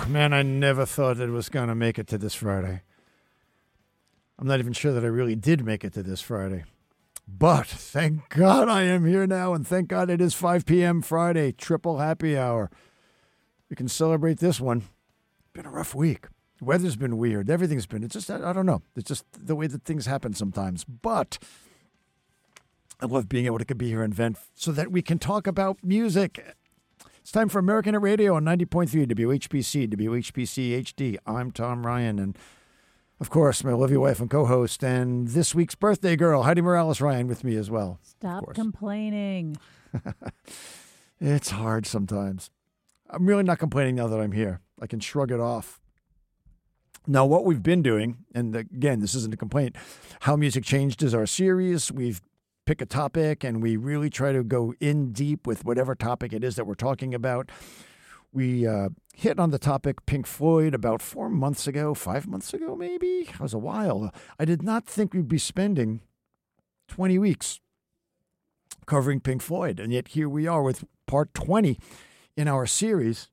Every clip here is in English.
Man, I never thought it was going to make it to this Friday. I'm not even sure that I really did make it to this Friday. But thank God I am here now, and thank God it is 5 p.m. Friday, triple happy hour. We can celebrate this one. It's been a rough week. The weather's been weird. Everything's been, it's just, I don't know. It's just the way that things happen sometimes. But I love being able to be here and vent so that we can talk about music. It's time for American at Radio on 90.3 WHPC, WHPC HD. I'm Tom Ryan, and of course, my lovely wife and co-host, and this week's birthday girl, Heidi Morales Ryan, with me as well. Stop complaining. It's hard sometimes. I'm really not complaining now that I'm here. I can shrug it off. Now, what we've been doing, and again, this isn't a complaint, How Music Changed is our series. We've pick a topic, and we really try to go in deep with whatever topic it is that we're talking about. We hit on the topic Pink Floyd about 5 months ago, maybe? It was a while. I did not think we'd be spending 20 weeks covering Pink Floyd, and yet here we are with part 20 in our series.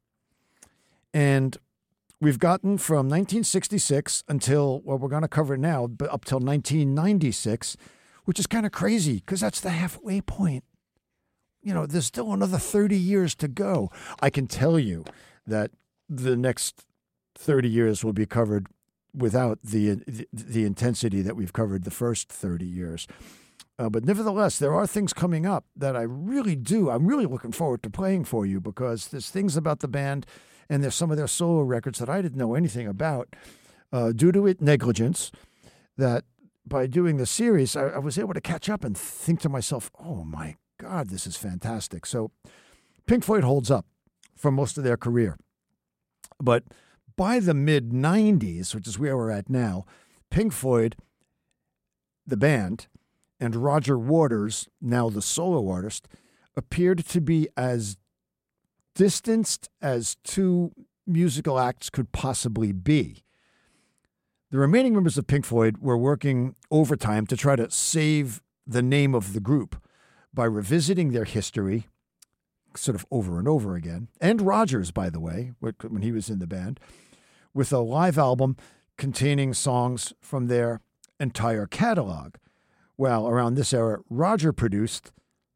And we've gotten from 1966 until, well, we're going to cover it now, but up till 1996, which is kind of crazy because that's the halfway point. You know, there's still another 30 years to go. I can tell you that the next 30 years will be covered without the intensity that we've covered the first 30 years. But nevertheless, there are things coming up that I'm really looking forward to playing for you because there's things about the band and there's some of their solo records that I didn't know anything about due to negligence that by doing the series, I was able to catch up and think to myself, oh my God, this is fantastic. So Pink Floyd holds up for most of their career. But by the mid-90s, which is where we're at now, Pink Floyd, the band, and Roger Waters, now the solo artist, appeared to be as distanced as two musical acts could possibly be. The remaining members of Pink Floyd were working overtime to try to save the name of the group by revisiting their history sort of over and over again, and Rogers, by the way, when he was in the band, with a live album containing songs from their entire catalog. Well, around this era, Roger produced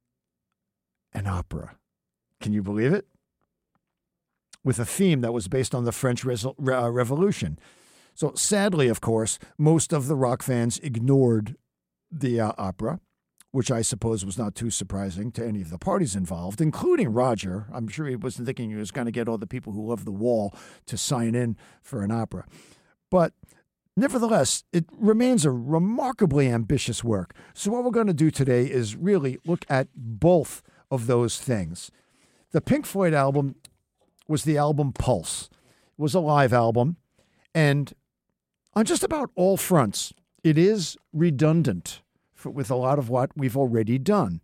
an opera. Can you believe it? With a theme that was based on the French Revolution. So sadly, of course, most of the rock fans ignored the opera, which I suppose was not too surprising to any of the parties involved, including Roger. I'm sure he wasn't thinking he was going to get all the people who love The Wall to sign in for an opera. But nevertheless, it remains a remarkably ambitious work. So what we're going to do today is really look at both of those things. The Pink Floyd album was the album Pulse. It was a live album, and on just about all fronts, it is redundant with a lot of what we've already done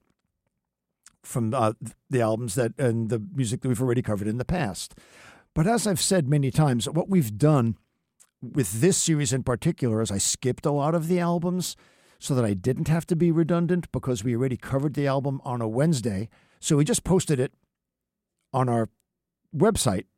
from the albums and the music that we've already covered in the past. But as I've said many times, what we've done with this series in particular is I skipped a lot of the albums so that I didn't have to be redundant because we already covered the album on a Wednesday. So we just posted it on our website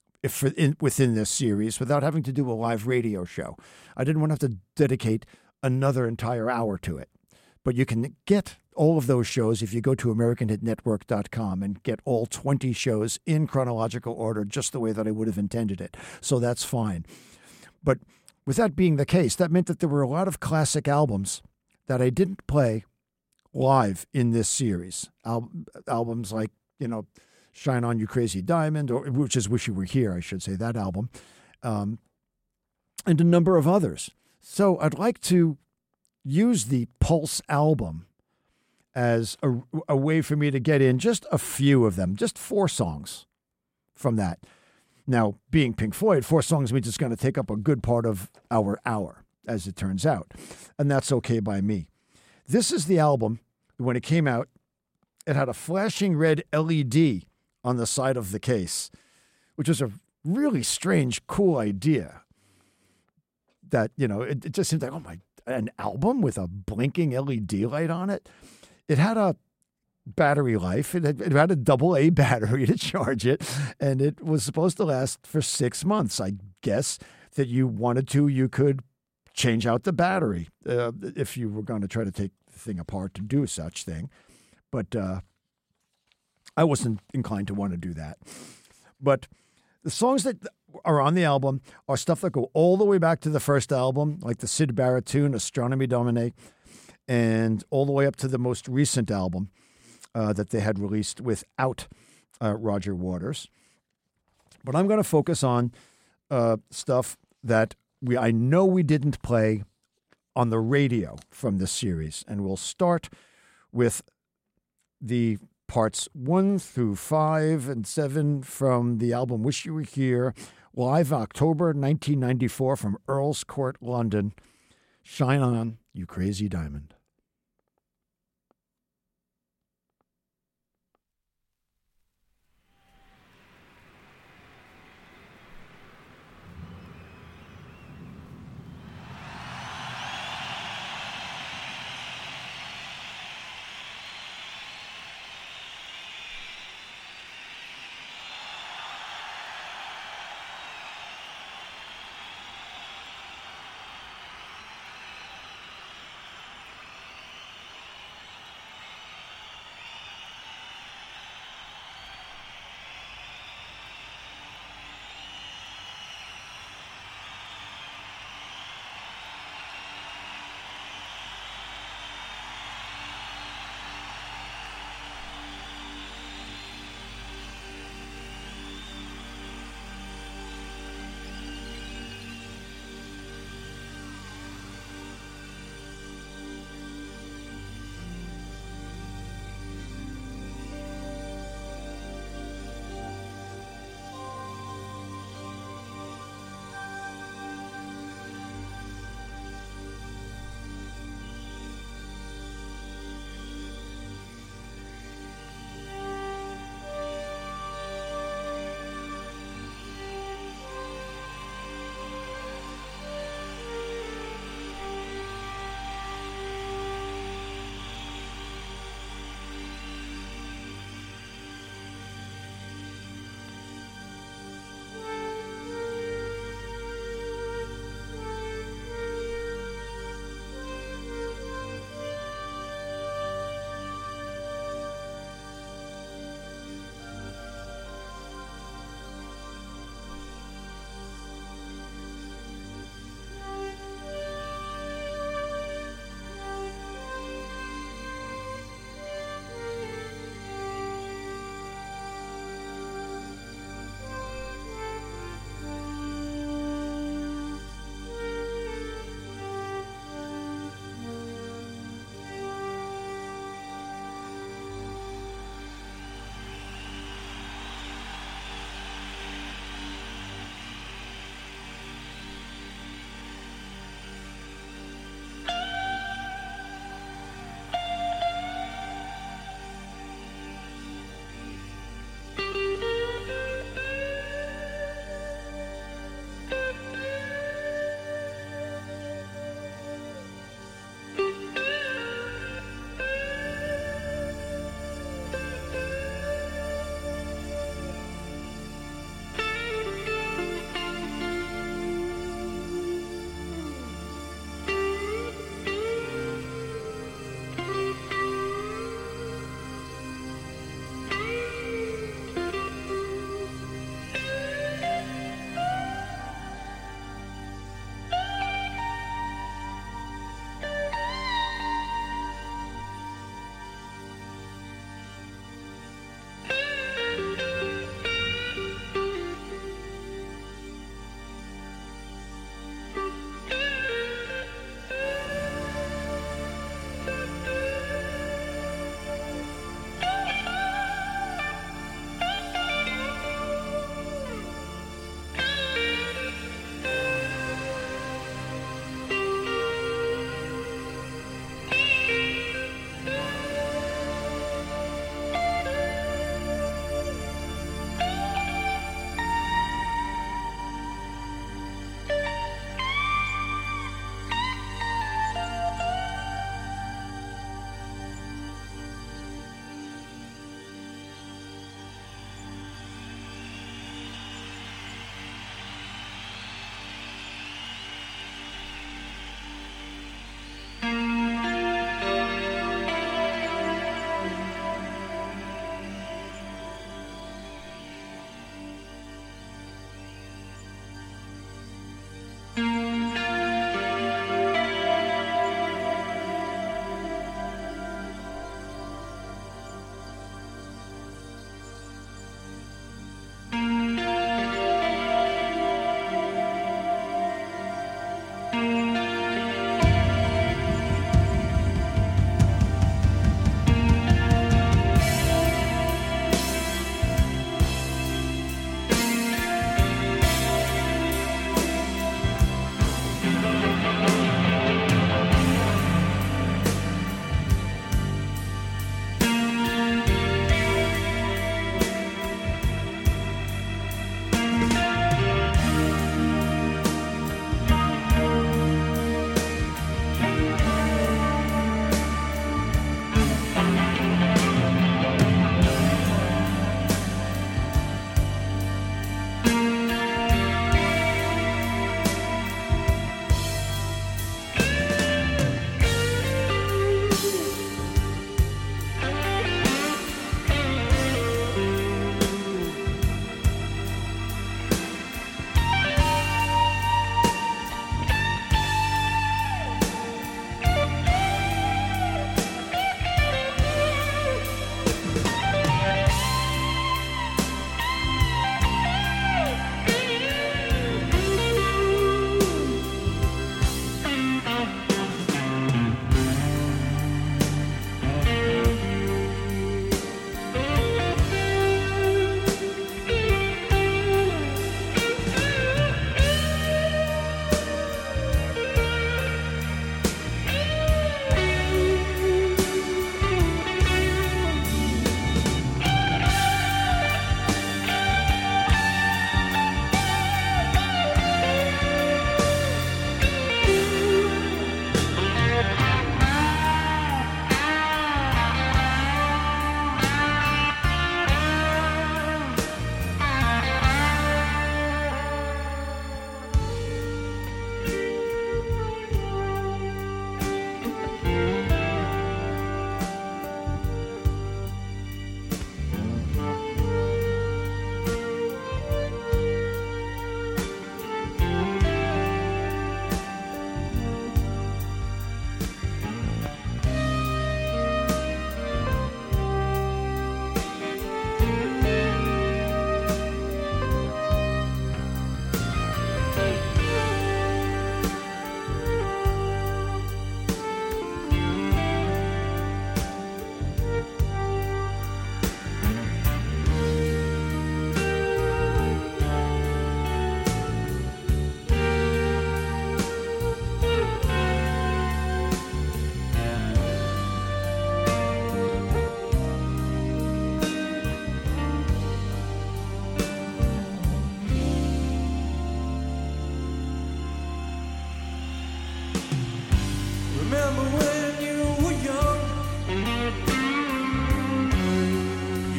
within this series without having to do a live radio show. I didn't want to have to dedicate another entire hour to it. But you can get all of those shows if you go to AmericanHitNetwork.com and get all 20 shows in chronological order just the way that I would have intended it. So that's fine. But with that being the case, that meant that there were a lot of classic albums that I didn't play live in this series. Albums like, Shine On You Crazy Diamond, which is Wish You Were Here, I should say, that album, and a number of others. So I'd like to use the Pulse album as a way for me to get in just a few of them, just 4 songs from that. Now, being Pink Floyd, 4 songs means it's going to take up a good part of our hour, as it turns out, and that's okay by me. This is the album, when it came out, it had a flashing red LED on the side of the case, which was a really strange, cool idea. That, it just seemed like, an album with a blinking LED light on it. It had a battery life. It had a double A battery to charge it, and it was supposed to last for 6 months. I guess that you wanted to, you could change out the battery if you were going to try to take the thing apart to do such thing. But I wasn't inclined to want to do that. But the songs that are on the album are stuff that go all the way back to the first album, like the Syd Barrett tune, Astronomy Domine, and all the way up to the most recent album that they had released without Roger Waters. But I'm going to focus on stuff that I know we didn't play on the radio from this series. And we'll start with the parts 1 through 5 and 7 from the album Wish You Were Here, live October 1994 from Earl's Court, London. Shine On, You Crazy Diamond.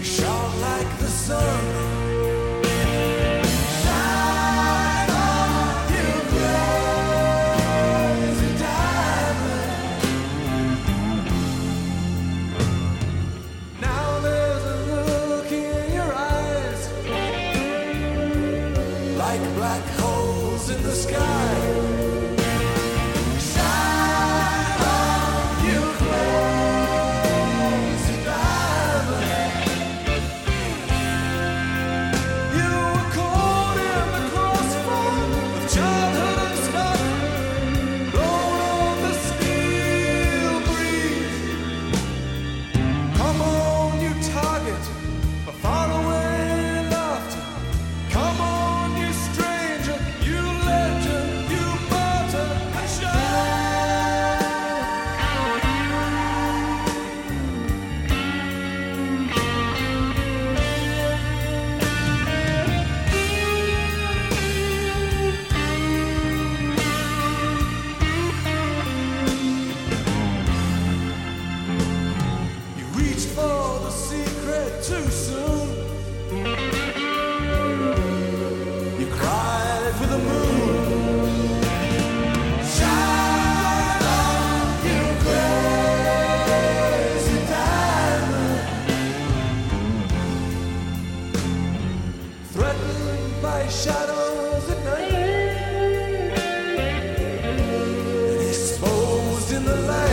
You shone like the sun. Black holes in the sky. Shine on, you crazy diamond. You were caught in the crossfire of childhood and stuff, blown on the steel breeze. Come on, you target, a faraway laughter. Come on. Too soon. You cried for the moon. Shine on, you crazy diamond. Threatened by shadows at night, and exposed in the light.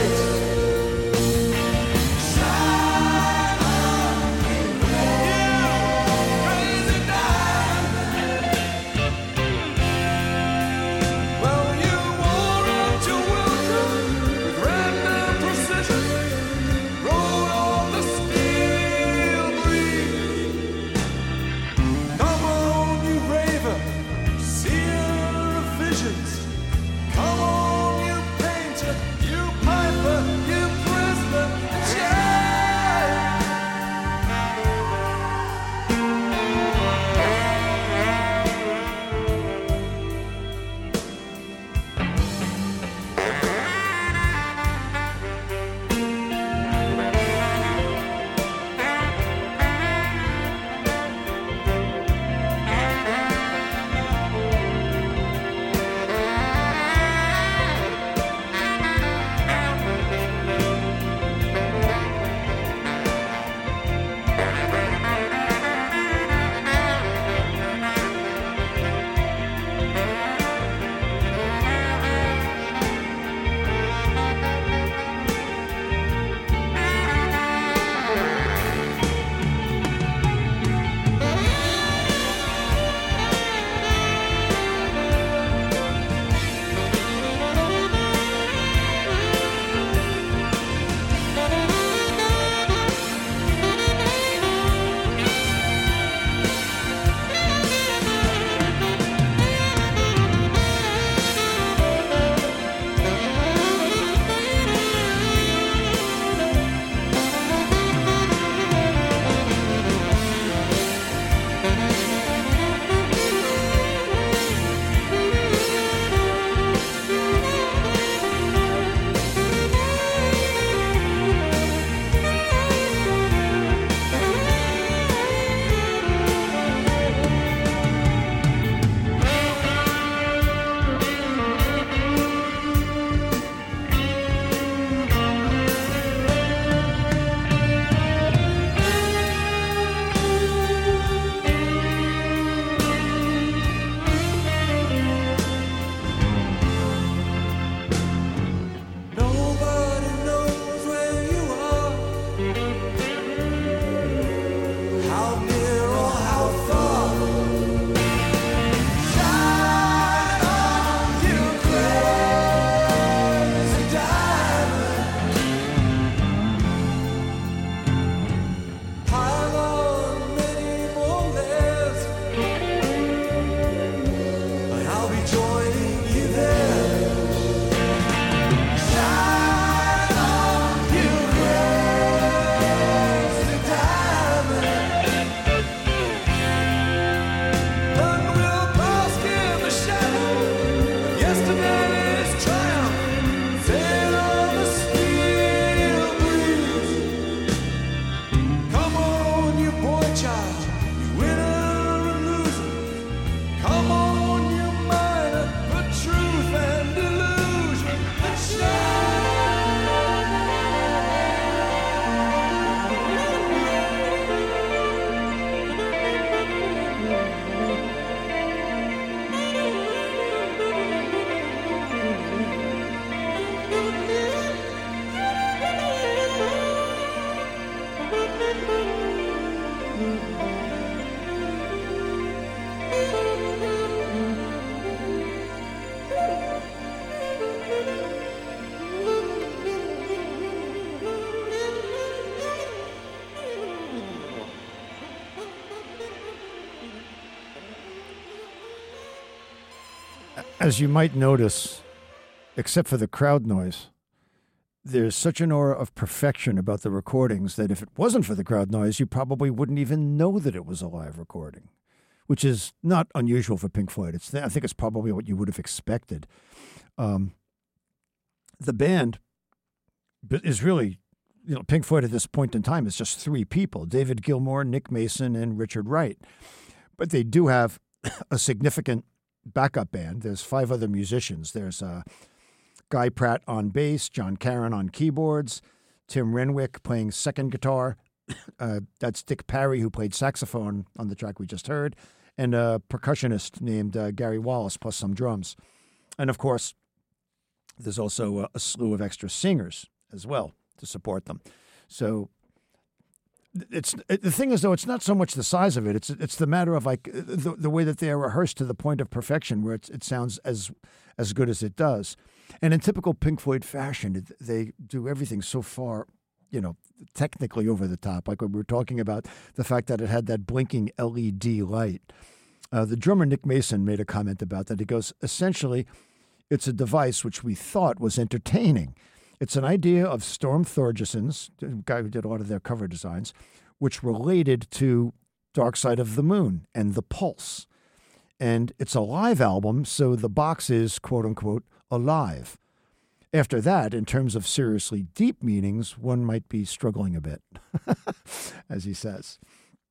As you might notice, except for the crowd noise, there's such an aura of perfection about the recordings that if it wasn't for the crowd noise, you probably wouldn't even know that it was a live recording, which is not unusual for Pink Floyd. I think it's probably what you would have expected. The band is really, Pink Floyd at this point in time is just three people: David Gilmour, Nick Mason, and Richard Wright. But they do have a significant backup band. There's 5 other musicians. There's Guy Pratt on bass, John Caron on keyboards, Tim Renwick playing second guitar. That's Dick Parry, who played saxophone on the track we just heard, and a percussionist named Gary Wallace, plus some drums. And of course, there's also a slew of extra singers as well to support them. So the thing is, though, it's not so much the size of it. It's the matter of like the way that they are rehearsed to the point of perfection, where it sounds as good as it does. And in typical Pink Floyd fashion, they do everything so far, technically over the top. Like when we were talking about the fact that it had that blinking LED light. The drummer Nick Mason made a comment about that. He goes, essentially, it's a device which we thought was entertaining. It's an idea of Storm Thorgerson's, the guy who did a lot of their cover designs, which related to Dark Side of the Moon and The Pulse. And it's a live album, so the box is, quote unquote, alive. After that, in terms of seriously deep meanings, one might be struggling a bit, as he says.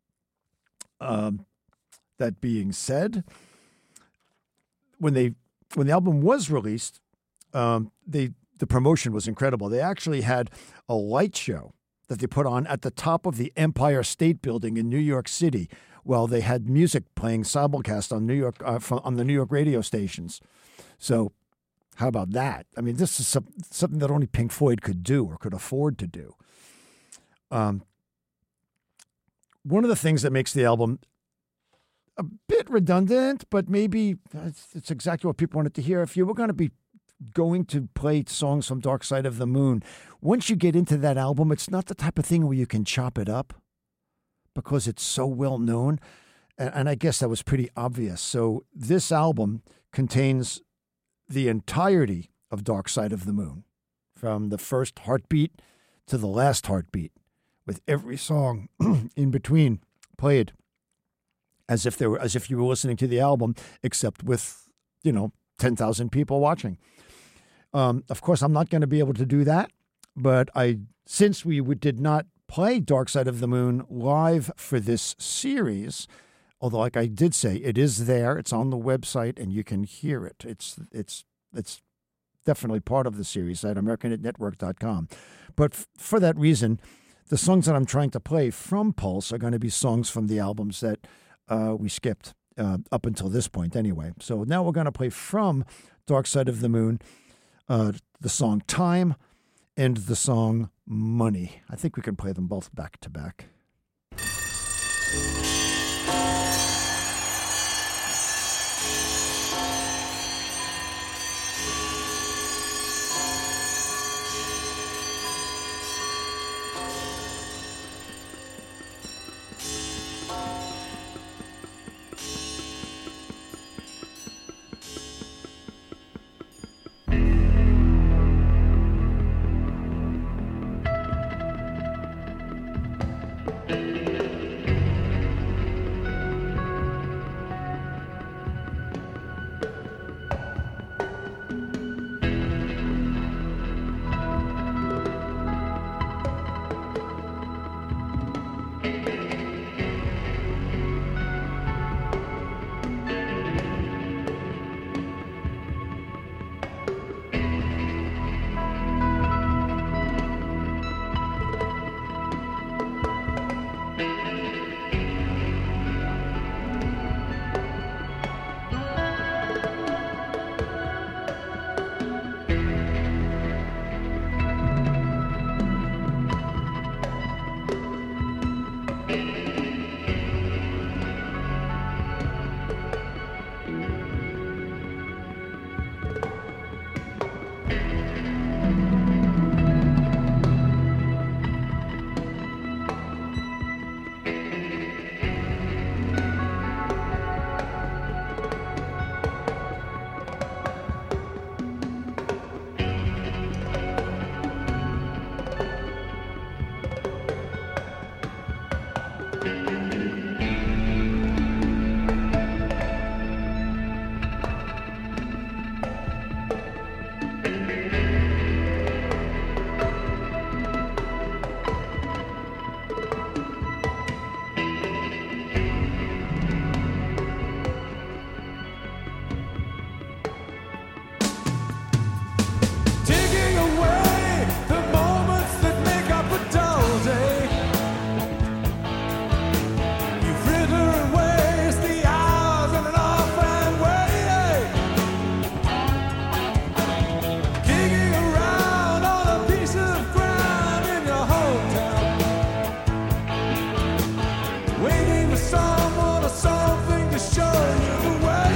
That being said, when the album was released, the promotion was incredible. They actually had a light show that they put on at the top of the Empire State Building in New York City, while they had music playing simulcast on on the New York radio stations. So, how about that? I mean, this is something that only Pink Floyd could do or could afford to do. One of the things that makes the album a bit redundant, but maybe it's exactly what people wanted to hear. If you were going to play songs from Dark Side of the Moon, once you get into that album, it's not the type of thing where you can chop it up because it's so well known. And I guess that was pretty obvious. So this album contains the entirety of Dark Side of the Moon, from the first heartbeat to the last heartbeat, with every song in between played as if you were listening to the album, except with 10,000 people watching. Of course, I'm not going to be able to do that, but since we did not play Dark Side of the Moon live for this series, although like I did say, it is there, it's on the website, and you can hear it. It's definitely part of the series at AmericanHitNetwork.com. But for that reason, the songs that I'm trying to play from Pulse are going to be songs from the albums that we skipped up until this point anyway. So now we're going to play from Dark Side of the Moon the song Time and the song Money. I think we can play them both back to back. Taking away the moments that make up a dull day. You fritter and waste the hours in an off-hand way. Kicking around on a piece of ground in your hometown, waiting for someone or something to show you the way.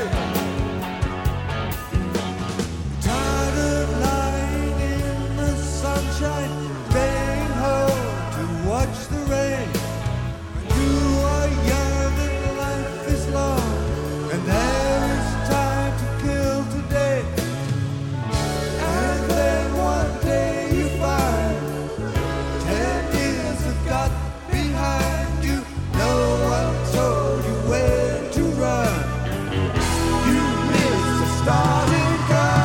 Tired of lying in the sunshine, staying home to watch the rain. You are young and life is long, and there is time to kill today. And then one day you find 10 years have got behind you. No one told you where to run. You missed the starting gun.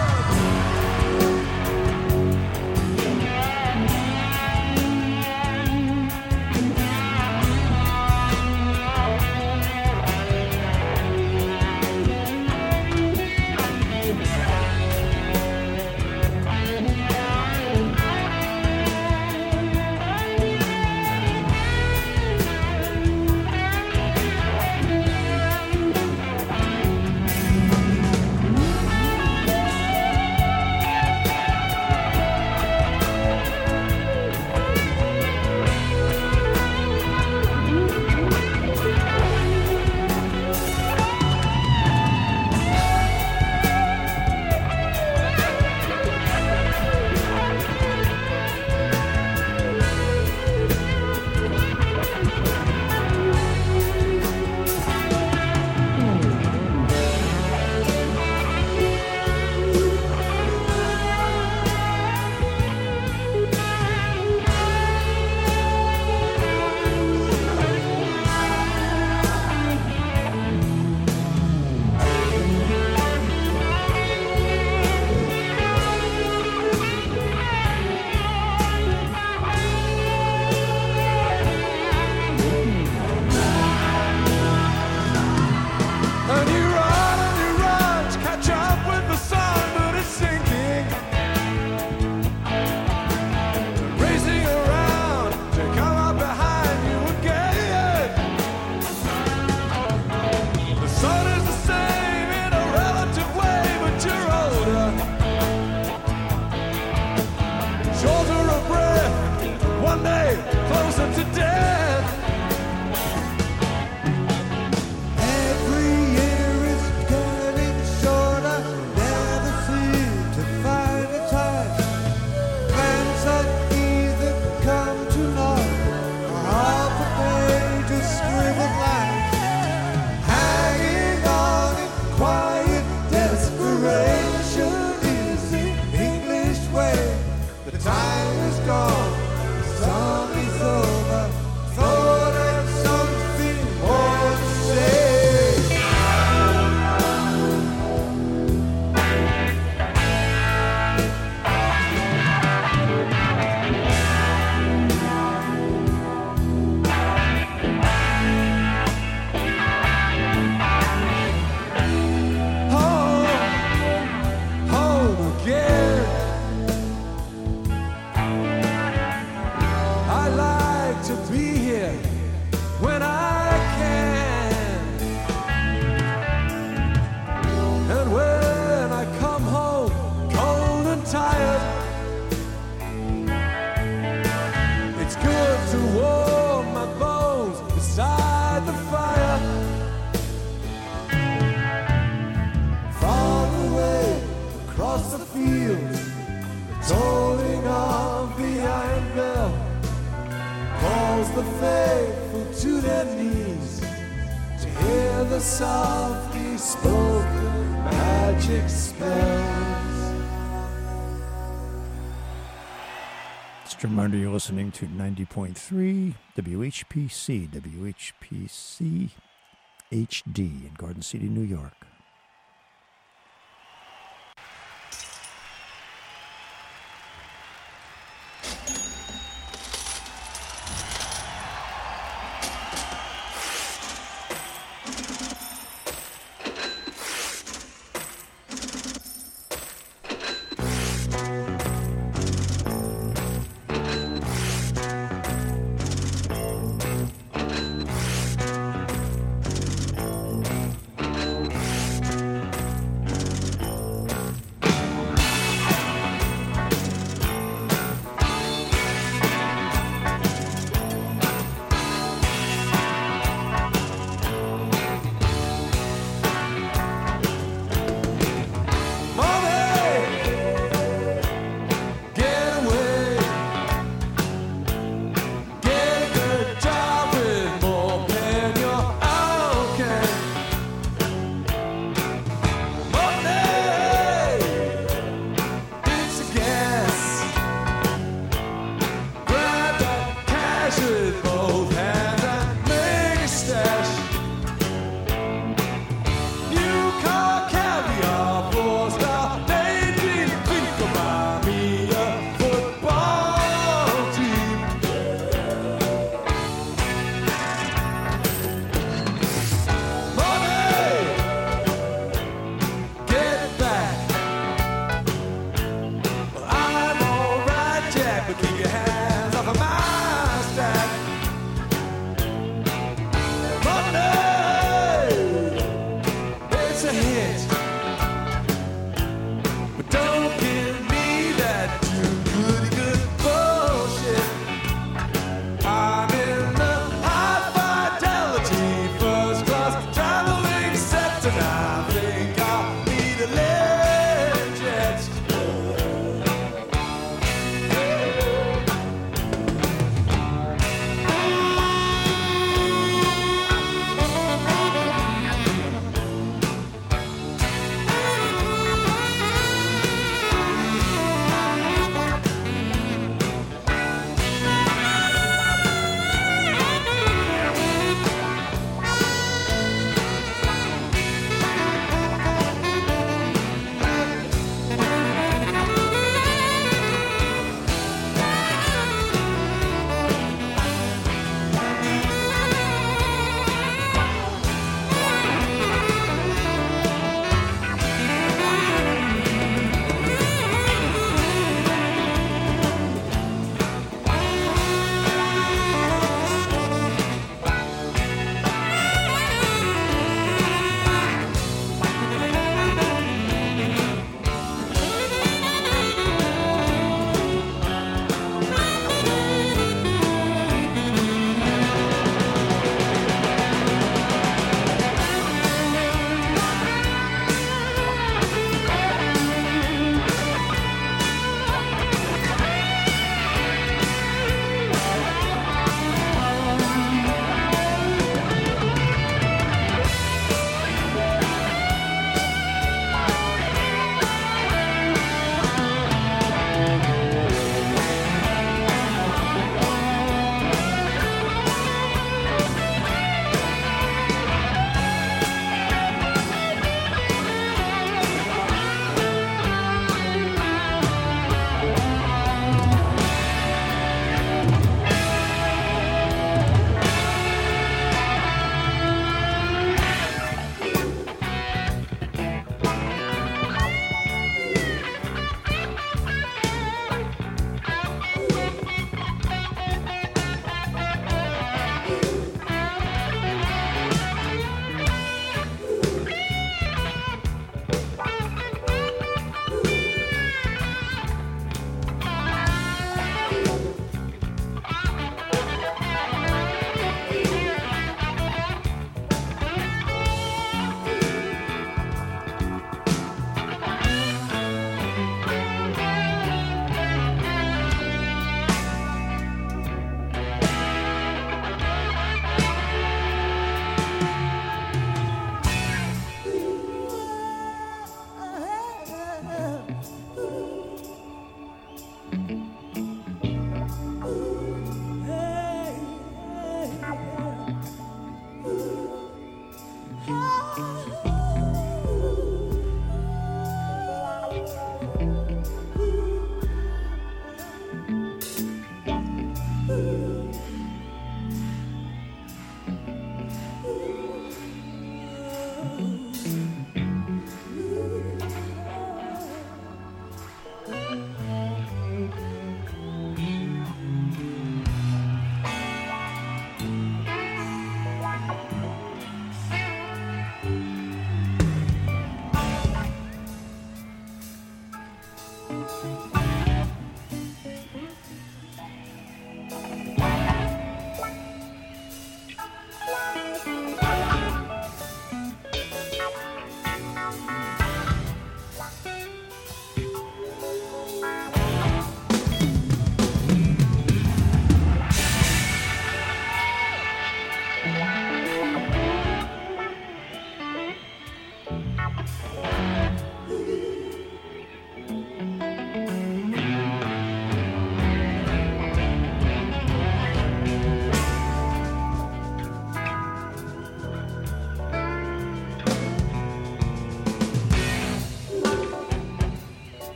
And you run to catch up with the sun, but it's sinking. Racing around to come up behind you again. The sun is the same in a relative way, but you're older. Shorter of breath, one day closer to death. Every year is getting shorter, never seem to find a time. Plans that either come to naught or half a page of scribbled lines. Hanging on in quiet desperation is the English way. The time is gone, the song is over. Thought I had something more to say. Home again. I like to be here when I can. And when I come home cold and tired, it's good to warm my bones beside the fire. Far away across the fields, the tolling of the iron bell calls the faithful to their knees to hear the softly spoken magic spells. Just a reminder, you're listening to 90.3 WHPC, WHPC HD in Garden City, New York.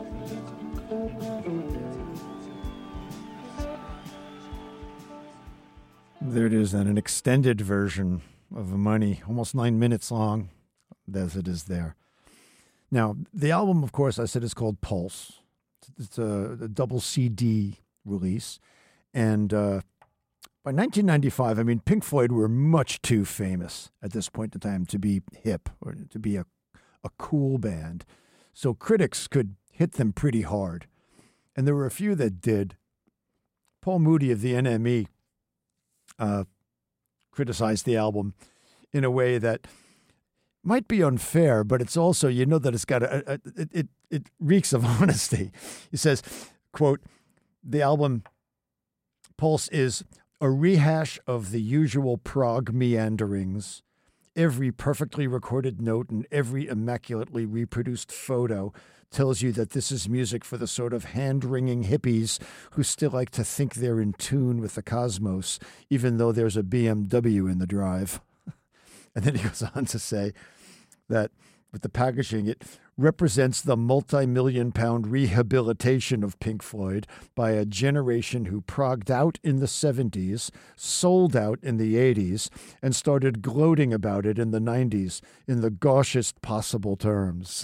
There it is, then, an extended version of Money, almost 9 minutes long, as it is there. Now, the album, of course, I said is called Pulse. It's a double CD release. And by 1995, I mean, Pink Floyd were much too famous at this point in time to be hip or to be a cool band. So critics could hit them pretty hard. And there were a few that did. Paul Moody of the NME criticized the album in a way that might be unfair, but it's also, you know, that it's got it reeks of honesty. He says, quote, the album Pulse is a rehash of the usual prog meanderings. Every perfectly recorded note and every immaculately reproduced photo tells you that this is music for the sort of hand-wringing hippies who still like to think they're in tune with the cosmos, even though there's a BMW in the drive. And then he goes on to say that with the packaging, it represents the multi-million-pound rehabilitation of Pink Floyd by a generation who progged out in the 70s, sold out in the 80s, and started gloating about it in the 90s in the gauchest possible terms.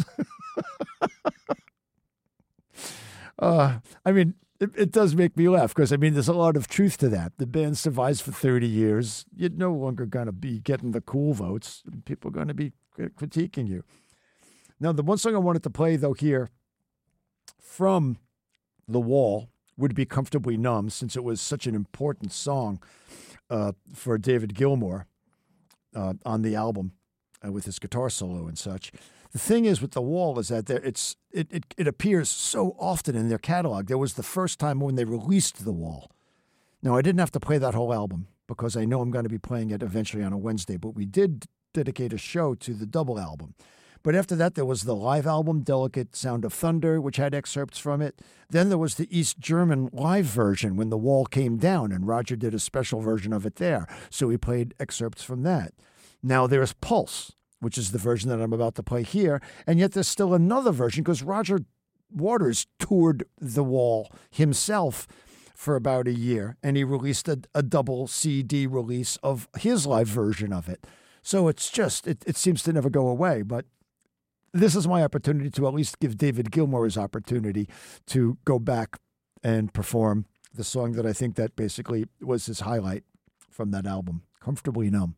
I mean, it does make me laugh because, I mean, there's a lot of truth to that. The band survives for 30 years. You're no longer going to be getting the cool votes. People are going to be critiquing you. Now, the one song I wanted to play, though, here from The Wall would be Comfortably Numb, since it was such an important song for David Gilmour on the album with his guitar solo and such. The thing is with The Wall is that it appears so often in their catalog. There was the first time when they released The Wall. Now, I didn't have to play that whole album because I know I'm going to be playing it eventually on a Wednesday, but we did dedicate a show to the double album. But after that, there was the live album, Delicate Sound of Thunder, which had excerpts from it. Then there was the East German live version when The Wall came down, and Roger did a special version of it there. So we played excerpts from that. Now there's Pulse, which is the version that I'm about to play here. And yet there's still another version because Roger Waters toured The Wall himself for about a year, and he released a double CD release of his live version of it. So it's just, it seems to never go away. But this is my opportunity to at least give David Gilmour his opportunity to go back and perform the song that I think that basically was his highlight from that album, Comfortably Numb.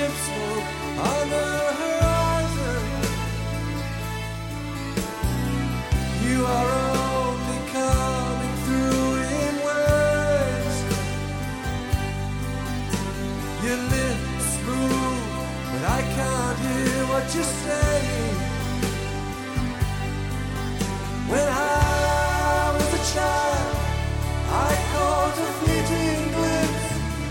ship smoke on the horizon. You are only coming through in words. Your lips move, but I can't hear what you're saying. When I was a child, I caught a fleeting glimpse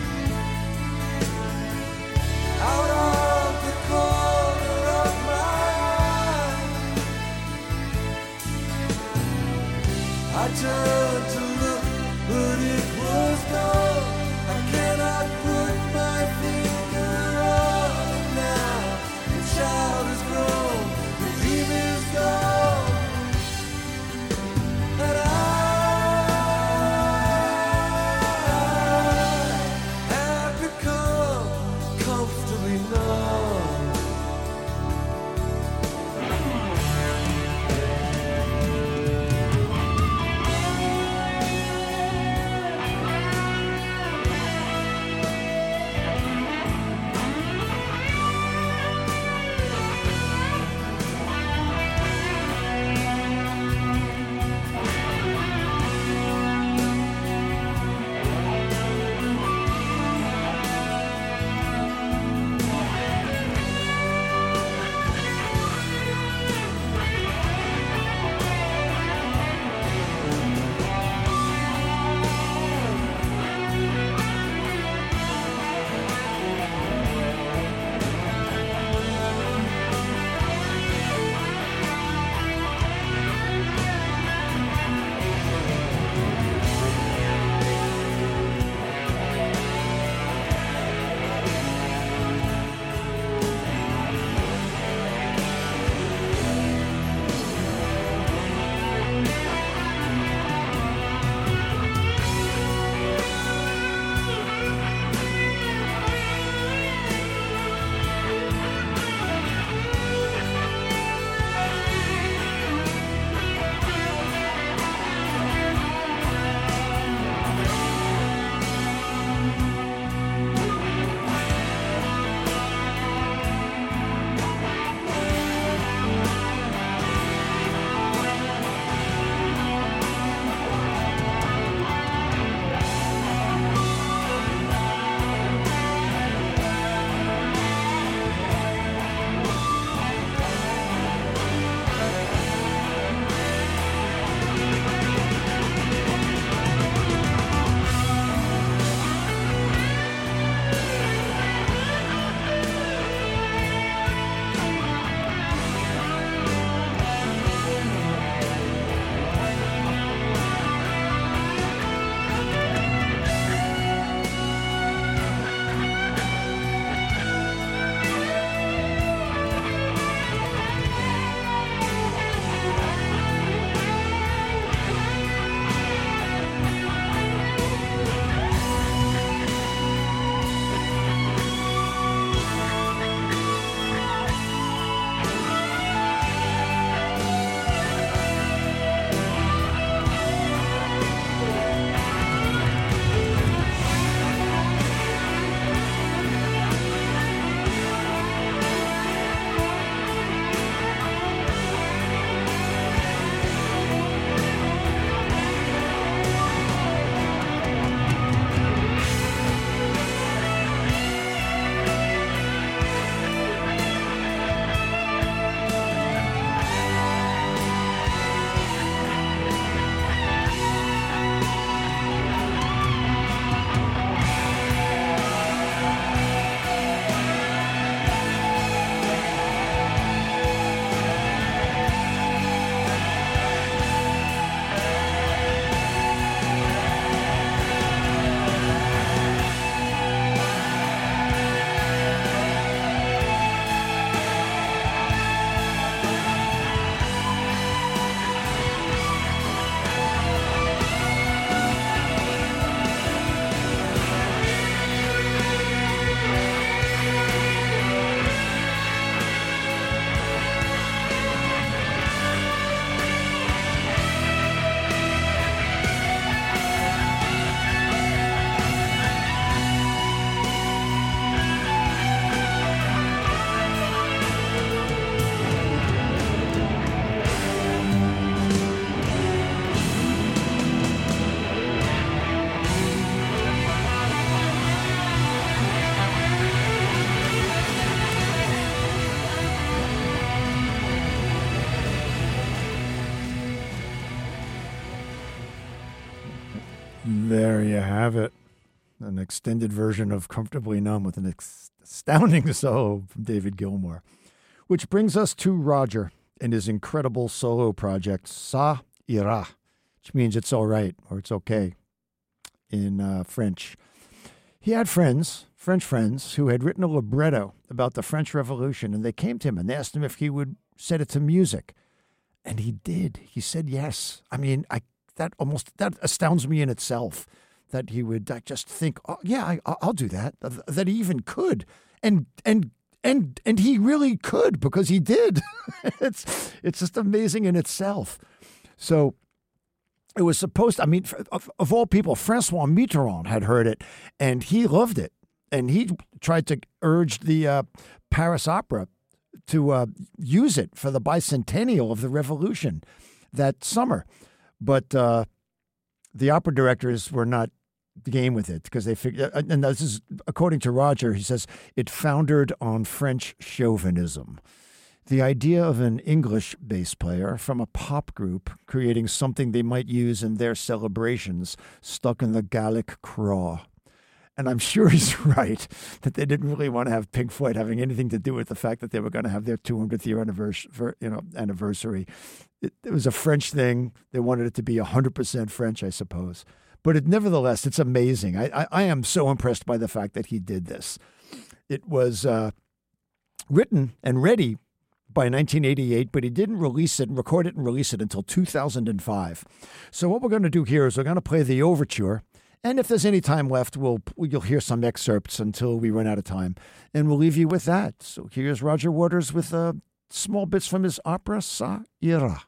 out of the corner of my eye. I turned to look, but it was gone. I cannot put my finger on it now. The child is grown. have it. An extended version of Comfortably Numb with an astounding solo from David Gilmour. Which brings us to Roger and his incredible solo project, Ça ira, which means it's all right or it's okay in French. He had friends, French friends, who had written a libretto about the French Revolution, and they came to him and they asked him if he would set it to music. And he did. He said yes. I mean, that astounds me in itself, that he would just think, oh, yeah, I'll do that. That he even could, and he really could, because he did. It's just amazing in itself. So it was supposed to, I mean, of all people, Francois Mitterrand had heard it, and he loved it, and he tried to urge the Paris Opera to use it for the bicentennial of the Revolution that summer. But the opera directors were not game with it, because they figured, and this is according to Roger, he says, it foundered on French chauvinism. The idea of an English bass player from a pop group creating something they might use in their celebrations stuck in the Gallic craw. And I'm sure he's right that they didn't really want to have Pink Floyd having anything to do with the fact that they were going to have their 200th year anniversary. It was a French thing. They wanted it to be 100% French, I suppose. But nevertheless, it's amazing. I am so impressed by the fact that he did this. It was written and ready by 1988, but he didn't record it and release it until 2005. So what we're going to do here is we're going to play the overture. And if there's any time left, you'll hear some excerpts until we run out of time. And we'll leave you with that. So here's Roger Waters with small bits from his opera, Ça ira.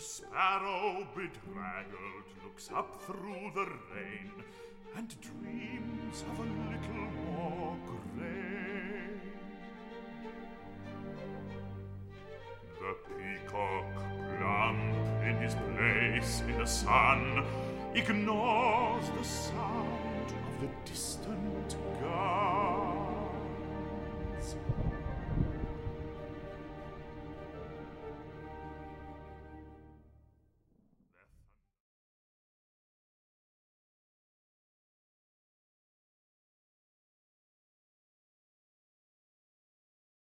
sparrow bedraggled looks up through the rain and dreams of a little more grain. The peacock, plump in his place in the sun, ignores the sound of the distant